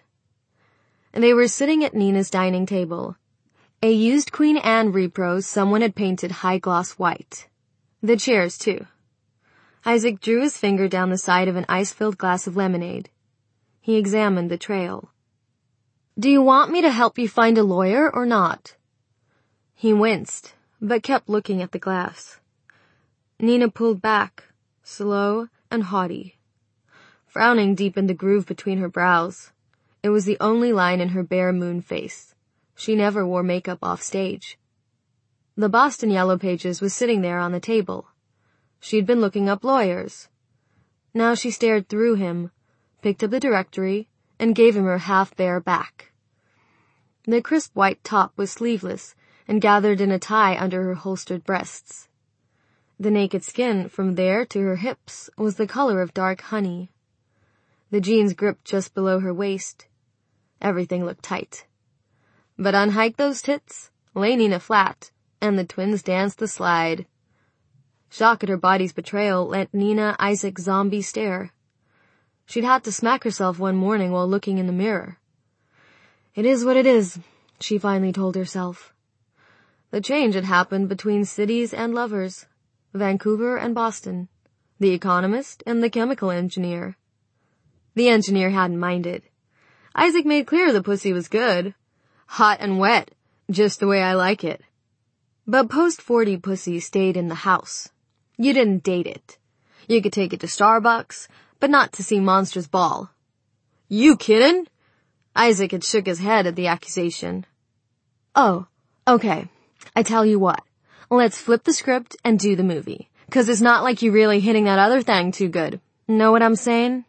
They were sitting at Nina's dining table. A used Queen Anne repro someone had painted high-gloss white. The chairs, too. Isaac drew his finger down the side of an ice-filled glass of lemonade. He examined the trail. Do you want me to help you find a lawyer or not? He winced, but kept looking at the glass. Nina pulled back, slow and haughty. Frowning deepened the groove between her brows. It was the only line in her bare moon face. She never wore makeup off stage. The Boston Yellow Pages was sitting there on the table. She'd been looking up lawyers. Now she stared through him, picked up the directory, and gave him her half-bare back. The crisp white top was sleeveless and gathered in a tie under her holstered breasts. The naked skin from there to her hips was the color of dark honey. The jeans gripped just below her waist. Everything looked tight. But unhike those tits, lay Nina flat, and the twins danced the slide. Shock at her body's betrayal lent Nina Isaac's zombie stare. She'd had to smack herself one morning while looking in the mirror. It is what it is, she finally told herself. The change had happened between cities and lovers, Vancouver and Boston, the economist and the chemical engineer. The engineer hadn't minded. Isaac made clear the pussy was good. Hot and wet, just the way I like it. But post forty pussy stayed in the house. You didn't date it. You could take it to Starbucks, but not to see Monsters Ball. You kiddin'? Isaac had shook his head at the accusation. Oh, okay. I tell you what. Let's flip the script and do the movie. 'Cause it's not like you really hitting that other thing too good. Know what I'm saying?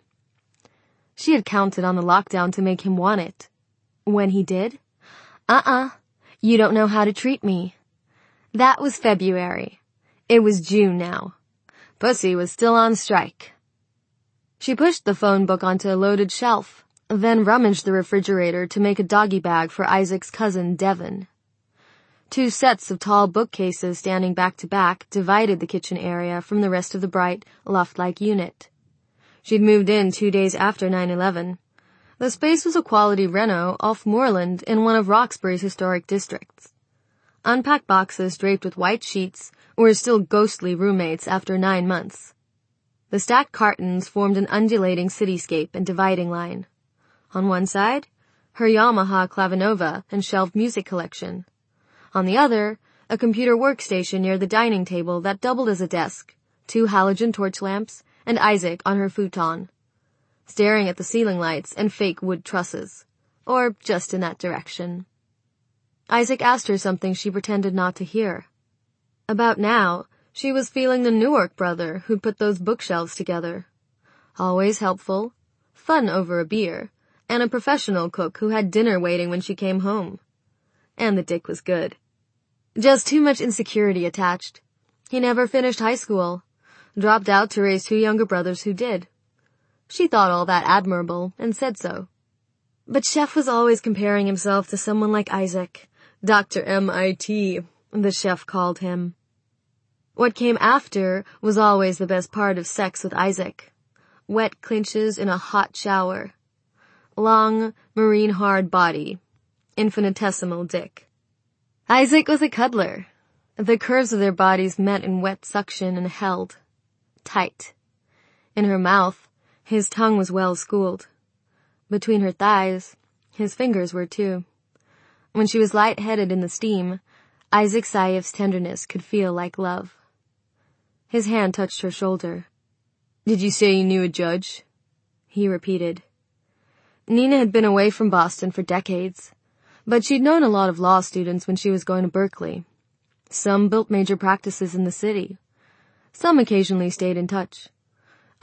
She had counted on the lockdown to make him want it. When he did? Uh-uh. You don't know how to treat me. That was February. It was June now. Pussy was still on strike. She pushed the phone book onto a loaded shelf, then rummaged the refrigerator to make a doggy bag for Isaac's cousin, Devon. Two sets of tall bookcases standing back to back divided the kitchen area from the rest of the bright, loft-like unit. She'd moved in two days after nine eleven. The space was a quality reno off Moreland in one of Roxbury's historic districts. Unpacked boxes draped with white sheets were still ghostly roommates after nine months. The stacked cartons formed an undulating cityscape and dividing line. On one side, her Yamaha Clavinova and shelved music collection. On the other, a computer workstation near the dining table that doubled as a desk, two halogen torch lamps, and Isaac on her futon, staring at the ceiling lights and fake wood trusses, or just in that direction. Isaac asked her something she pretended not to hear. About now, she was feeling the Newark brother who'd put those bookshelves together. Always helpful, fun over a beer, and a professional cook who had dinner waiting when she came home. And the dick was good. Just too much insecurity attached. He never finished high school. Dropped out to raise two younger brothers who did. She thought all that admirable and said so. But Chef was always comparing himself to someone like Isaac. Doctor M I T, the chef called him. What came after was always the best part of sex with Isaac. Wet clinches in a hot shower. Long, marine-hard body. Infinitesimal dick. Isaac was a cuddler. The curves of their bodies met in wet suction and held. Tight. In her mouth, his tongue was well schooled. Between her thighs, his fingers were too. When she was light-headed in the steam, Isaac Saif's tenderness could feel like love. His hand touched her shoulder. Did you say you knew a judge? He repeated. Nina had been away from Boston for decades, but she'd known a lot of law students when she was going to Berkeley. Some built major practices in the city. Some occasionally stayed in touch.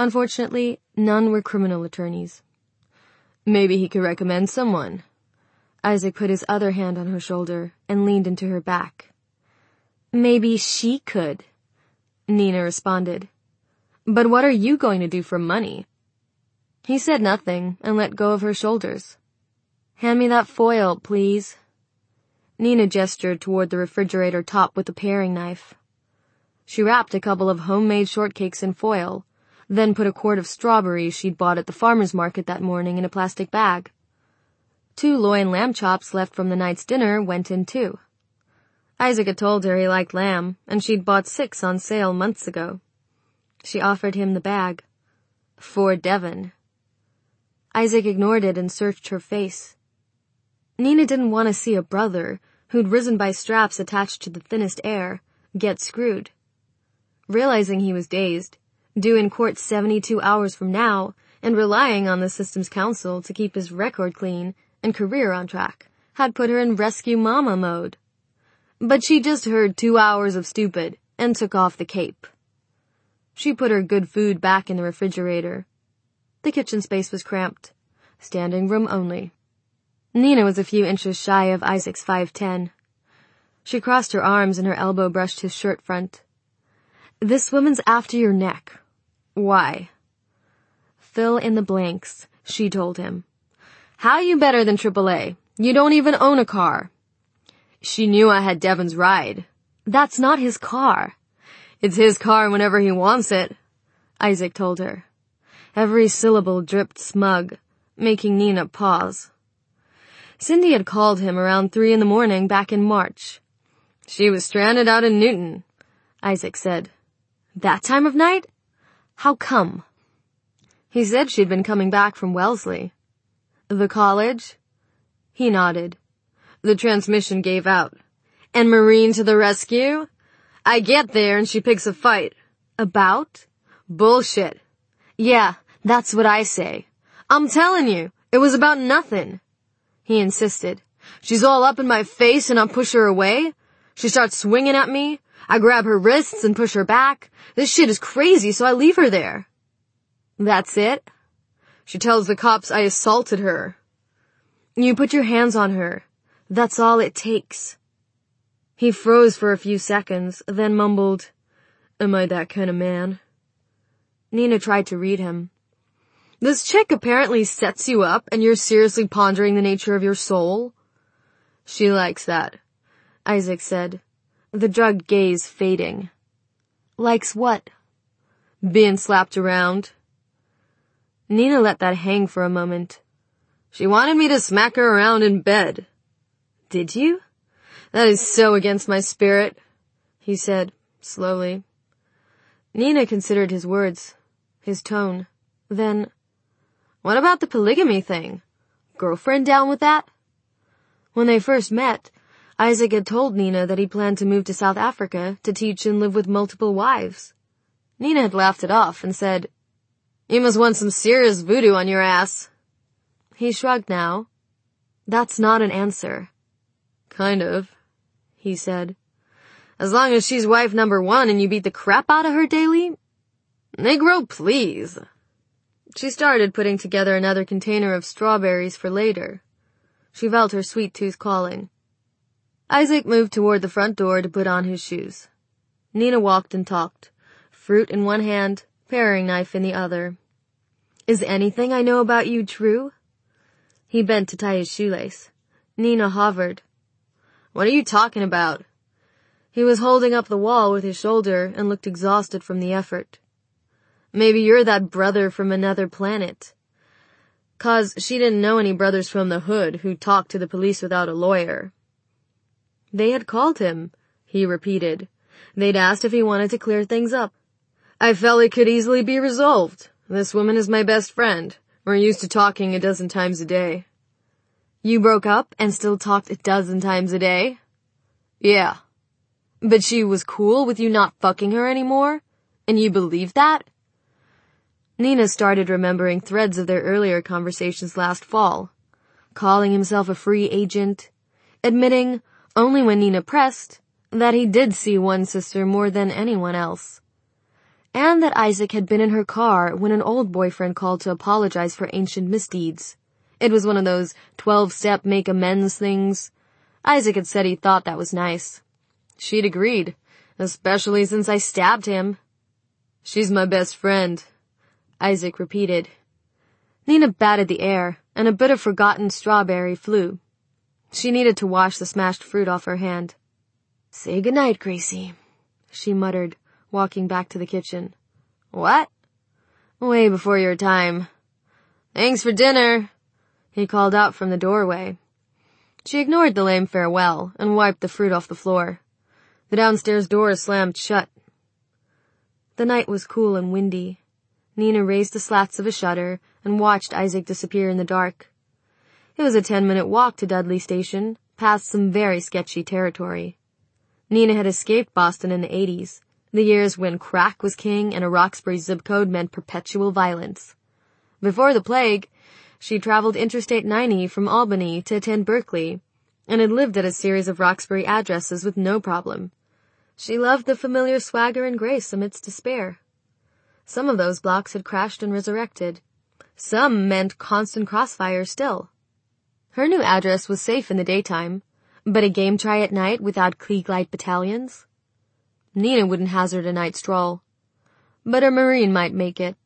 Unfortunately, none were criminal attorneys. Maybe he could recommend someone. Isaac put his other hand on her shoulder and leaned into her back. Maybe she could, Nina responded. But what are you going to do for money? He said nothing and let go of her shoulders. Hand me that foil, please. Nina gestured toward the refrigerator top with the paring knife. She wrapped a couple of homemade shortcakes in foil, then put a quart of strawberries she'd bought at the farmer's market that morning in a plastic bag. Two loin lamb chops left from the night's dinner went in too. Isaac had told her he liked lamb, and she'd bought six on sale months ago. She offered him the bag. For Devon. Isaac ignored it and searched her face. Nina didn't want to see a brother, who'd risen by straps attached to the thinnest air, get screwed. Realizing he was dazed, due in court seventy-two hours from now, and relying on the system's counsel to keep his record clean and career on track, had put her in rescue mama mode. But she just heard two hours of stupid and took off the cape. She put her good food back in the refrigerator. The kitchen space was cramped. Standing room only. Nina was a few inches shy of Isaac's five ten. She crossed her arms and her elbow brushed his shirt front. This woman's after your neck. Why? Fill in the blanks, she told him. How you better than triple A? You don't even own a car. She knew I had Devon's ride. That's not his car. It's his car whenever he wants it, Isaac told her. Every syllable dripped smug, making Nina pause. Cindy had called him around three in the morning back in March. She was stranded out in Newton, Isaac said. That time of night? How come? He said she'd been coming back from Wellesley. The college? He nodded. The transmission gave out. And Marine to the rescue? I get there and she picks a fight. About? Bullshit. Yeah, that's what I say. I'm telling you, it was about nothing. He insisted. She's all up in my face and I push her away. She starts swinging at me. I grab her wrists and push her back. This shit is crazy, so I leave her there. That's it? She tells the cops I assaulted her. You put your hands on her. That's all it takes. He froze for a few seconds, then mumbled, Am I that kind of man? Nina tried to read him. This chick apparently sets you up and you're seriously pondering the nature of your soul? She likes that, Isaac said, the drugged gaze fading. Likes what? Being slapped around. Nina let that hang for a moment. She wanted me to smack her around in bed. Did you? That is so against my spirit, he said, slowly. Nina considered his words, his tone. Then, what about the polygamy thing? Girlfriend down with that? When they first met, Isaac had told Nina that he planned to move to South Africa to teach and live with multiple wives. Nina had laughed it off and said, You must want some serious voodoo on your ass. He shrugged now. That's not an answer. Kind of, he said. As long as she's wife number one and you beat the crap out of her daily? Negro, please. She started putting together another container of strawberries for later. She felt her sweet tooth calling. Isaac moved toward the front door to put on his shoes. Nina walked and talked, fruit in one hand, paring knife in the other. Is anything I know about you true? He bent to tie his shoelace. Nina hovered. What are you talking about? He was holding up the wall with his shoulder and looked exhausted from the effort. Maybe you're that brother from another planet. 'Cause she didn't know any brothers from the hood who talked to the police without a lawyer. They had called him, he repeated. They'd asked if he wanted to clear things up. I felt it could easily be resolved. This woman is my best friend. We're used to talking a dozen times a day. You broke up and still talked a dozen times a day? Yeah. But she was cool with you not fucking her anymore? And you believed that? Nina started remembering threads of their earlier conversations last fall. Calling himself a free agent. Admitting, only when Nina pressed, that he did see one sister more than anyone else. And that Isaac had been in her car when an old boyfriend called to apologize for ancient misdeeds. It was one of those twelve-step make amends things. Isaac had said he thought that was nice. She'd agreed, especially since I stabbed him. "She's my best friend," Isaac repeated. Nina batted the air, and a bit of forgotten strawberry flew. She needed to wash the smashed fruit off her hand. "Say goodnight, Gracie," she muttered, walking back to the kitchen. "What?" "Way before your time." "Thanks for dinner," he called out from the doorway. She ignored the lame farewell and wiped the fruit off the floor. The downstairs door slammed shut. The night was cool and windy. Nina raised the slats of a shutter and watched Isaac disappear in the dark. It was a ten-minute walk to Dudley Station, past some very sketchy territory. Nina had escaped Boston in the eighties, the years when crack was king and a Roxbury zip code meant perpetual violence. Before the plague, she traveled Interstate ninety from Albany to attend Berkeley, and had lived at a series of Roxbury addresses with no problem. She loved the familiar swagger and grace amidst despair. Some of those blocks had crashed and resurrected. Some meant constant crossfire still. Her new address was safe in the daytime, but a game try at night without Klieg light battalions? Nina wouldn't hazard a night stroll, but a Marine might make it.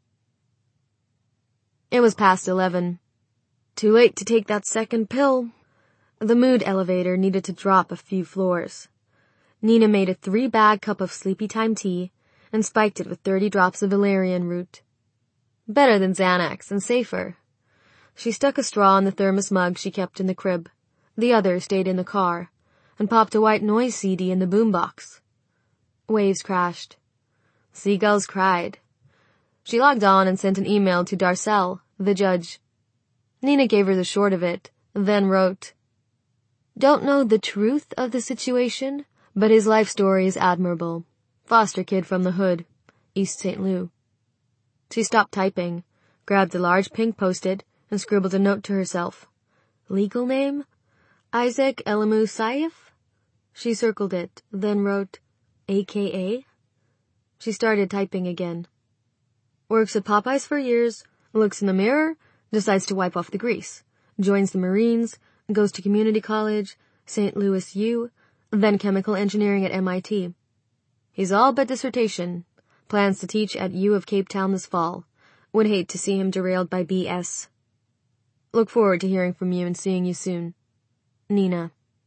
It was past eleven. Too late to take that second pill. The mood elevator needed to drop a few floors. Nina made a three-bag cup of sleepy time tea and spiked it with thirty drops of valerian root. Better than Xanax and safer. She stuck a straw in the thermos mug she kept in the crib. The other stayed in the car, and popped a white noise C D in the boombox. Waves crashed. Seagulls cried. She logged on and sent an email to Darcel, the judge. Nina gave her the short of it, then wrote, "Don't know the truth of the situation, but his life story is admirable. Foster kid from the hood, East Saint Louis." She stopped typing, grabbed a large pink post-it, and scribbled a note to herself. Legal name? Isaac Elamu Saif? She circled it, then wrote, A K A? She started typing again. Works at Popeyes for years, looks in the mirror, decides to wipe off the grease, joins the Marines, goes to community college, Saint Louis U, then chemical engineering at M I T. He's all but dissertation, plans to teach at U of Cape Town this fall, would hate to see him derailed by B S. Look forward to hearing from you and seeing you soon. Nina.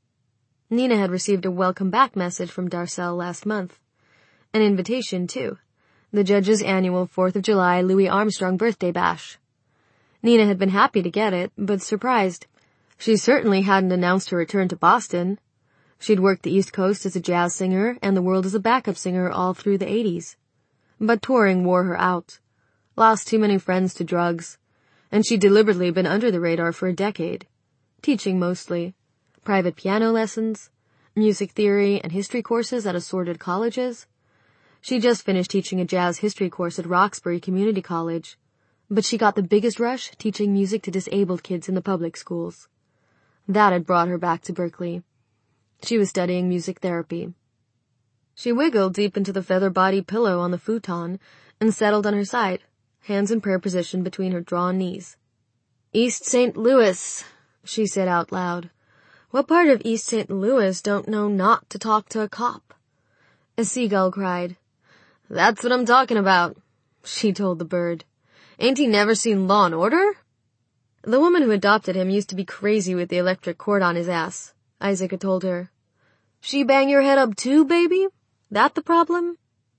Nina had received a welcome back message from Darcel last month. An invitation, too. The judge's annual fourth of July Louis Armstrong birthday bash. Nina had been happy to get it, but surprised. She certainly hadn't announced her return to Boston. She'd worked the East Coast as a jazz singer and the world as a backup singer all through the eighties. But touring wore her out. Lost too many friends to drugs. And she'd deliberately been under the radar for a decade. Teaching mostly. Private piano lessons, music theory and history courses at assorted colleges. She just finished teaching a jazz history course at Roxbury Community College. But she got the biggest rush teaching music to disabled kids in the public schools. That had brought her back to Berkeley. She was studying music therapy. She wiggled deep into the feather-bodied pillow on the futon and settled on her side, hands in prayer position between her drawn knees. East Saint Louis, she said out loud. What part of East Saint Louis don't know not to talk to a cop? A seagull cried. That's what I'm talking about, she told the bird. Ain't he never seen Law and Order? The woman who adopted him used to be crazy with the electric cord on his ass, Isaac had told her. She bang your head up too, baby? That the problem?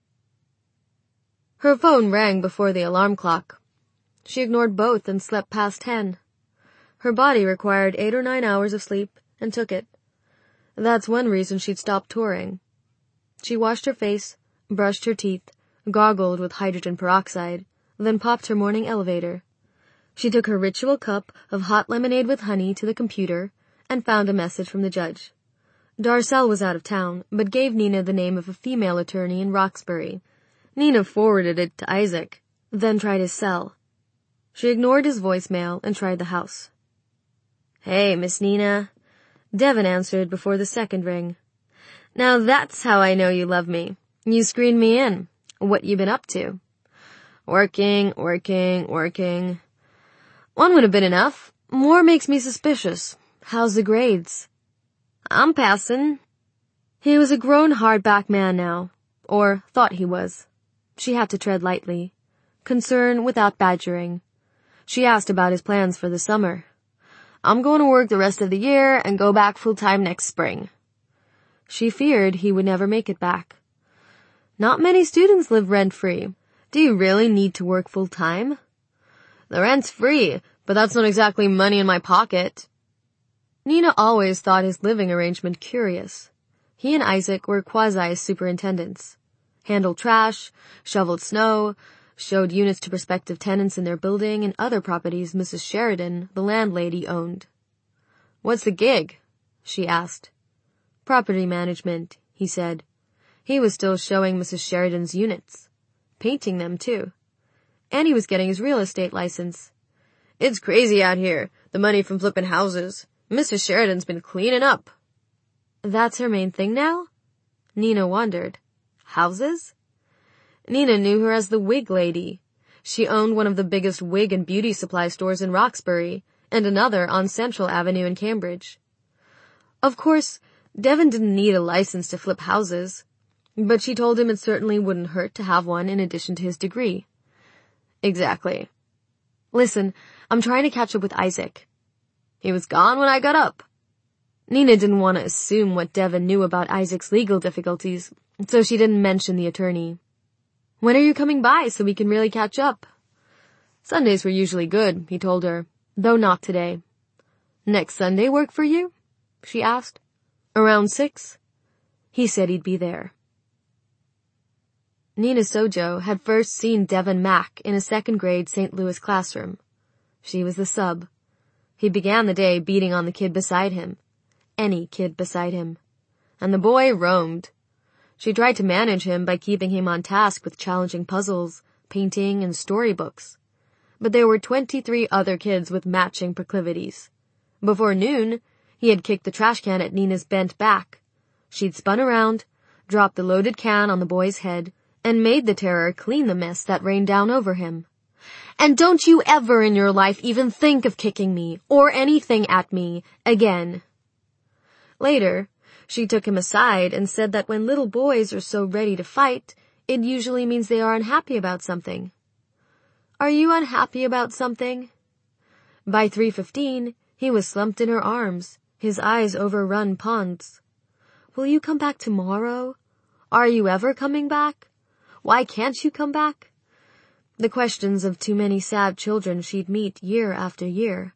Her phone rang before the alarm clock. She ignored both and slept past ten. Her body required eight or nine hours of sleep, and took it. That's one reason she'd stopped touring. She washed her face, brushed her teeth, gargled with hydrogen peroxide, then popped her morning elevator. She took her ritual cup of hot lemonade with honey to the computer and found a message from the judge. Darcel was out of town, but gave Nina the name of a female attorney in Roxbury. Nina forwarded it to Isaac, then tried his cell. She ignored his voicemail and tried the house. Hey, Miss Nina. Devin answered before the second ring. Now that's how I know you love me. You screened me in. What you been up to? Working, working, working. One would have been enough. More makes me suspicious. How's the grades? I'm passing. He was a grown hardback man now, or thought he was. She had to tread lightly. Concern without badgering. She asked about his plans for the summer. I'm going to work the rest of the year and go back full-time next spring. She feared he would never make it back. Not many students live rent-free. Do you really need to work full-time? The rent's free, but that's not exactly money in my pocket. Nina always thought his living arrangement curious. He and Isaac were quasi-superintendents. Handled trash, shoveled snow, showed units to prospective tenants in their building and other properties Missus Sheridan, the landlady, owned. What's the gig? She asked. Property management, he said. He was still showing Missus Sheridan's units. Painting them, too. And he was getting his real estate license. It's crazy out here, the money from flipping houses. Missus Sheridan's been cleaning up. That's her main thing now? Nina wondered. Houses? Nina knew her as the wig lady. She owned one of the biggest wig and beauty supply stores in Roxbury, and another on Central Avenue in Cambridge. Of course, Devon didn't need a license to flip houses, but she told him it certainly wouldn't hurt to have one in addition to his degree. Exactly. Listen, I'm trying to catch up with Isaac. He was gone when I got up. Nina didn't want to assume what Devon knew about Isaac's legal difficulties, so she didn't mention the attorney. When are you coming by so we can really catch up? Sundays were usually good, he told her, though not today. Next Sunday work for you? She asked. Around six? He said he'd be there. Nina Sojo had first seen Devon Mack in a second-grade Saint Louis classroom. She was the sub. He began the day beating on the kid beside him. Any kid beside him. And the boy roamed. She tried to manage him by keeping him on task with challenging puzzles, painting, and storybooks. But there were twenty-three other kids with matching proclivities. Before noon, he had kicked the trash can at Nina's bent back. She'd spun around, dropped the loaded can on the boy's head, and made the terror clean the mess that rained down over him. And don't you ever in your life even think of kicking me, or anything at me, again. Later, she took him aside and said that when little boys are so ready to fight, it usually means they are unhappy about something. Are you unhappy about something? By three fifteen, he was slumped in her arms, his eyes overrun ponds. Will you come back tomorrow? Are you ever coming back? Why can't you come back? The questions of too many sad children she'd meet year after year.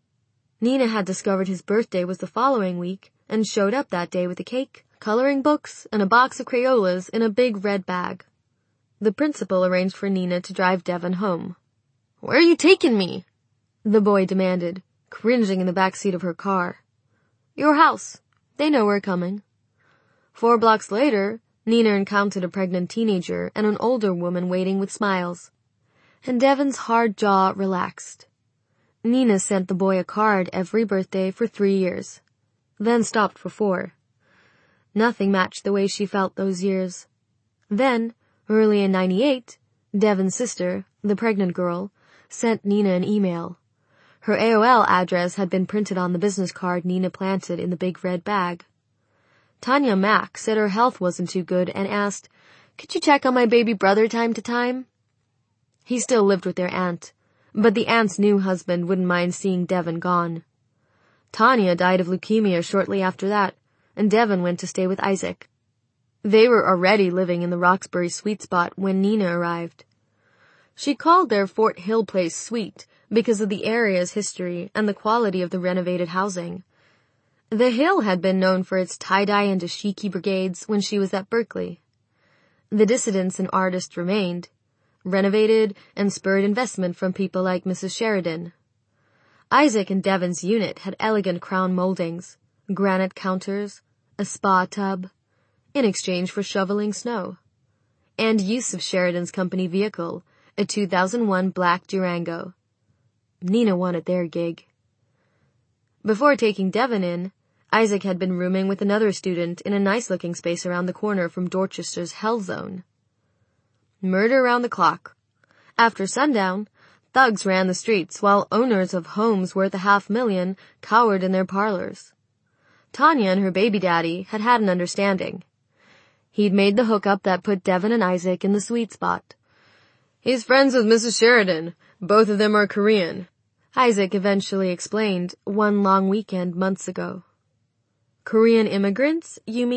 Nina had discovered his birthday was the following week and showed up that day with a cake, coloring books, and a box of Crayolas in a big red bag. The principal arranged for Nina to drive Devon home. Where are you taking me? The boy demanded, cringing in the back seat of her car. Your house. They know we're coming. Four blocks later, Nina encountered a pregnant teenager and an older woman waiting with smiles. And Devon's hard jaw relaxed. Nina sent the boy a card every birthday for three years. Then stopped for four. Nothing matched the way she felt those years. Then, early in ninety-eight, Devon's sister, the pregnant girl, sent Nina an email. Her A O L address had been printed on the business card Nina planted in the big red bag. Tanya Mack said her health wasn't too good and asked, "Could you check on my baby brother time to time?" He still lived with their aunt, but the aunt's new husband wouldn't mind seeing Devon gone. Tanya died of leukemia shortly after that, and Devon went to stay with Isaac. They were already living in the Roxbury sweet spot when Nina arrived. She called their Fort Hill place sweet because of the area's history and the quality of the renovated housing. The Hill had been known for its tie-dye and dashiki brigades when she was at Berkeley. The dissidents and artists remained, renovated and spurred investment from people like Missus Sheridan. Isaac and Devon's unit had elegant crown moldings, granite counters, a spa tub, in exchange for shoveling snow, and use of Sheridan's company vehicle, a two thousand one black Durango. Nina wanted their gig. Before taking Devon in, Isaac had been rooming with another student in a nice-looking space around the corner from Dorchester's Hell Zone. Murder around the clock. After sundown, Thugs ran the streets, while owners of homes worth a half million cowered in their parlors. Tanya and her baby daddy had had an understanding. He'd made the hookup that put Devin and Isaac in the sweet spot. "He's friends with Missus Sheridan. Both of them are Korean," Isaac eventually explained one long weekend months ago. "Korean immigrants, you mean?"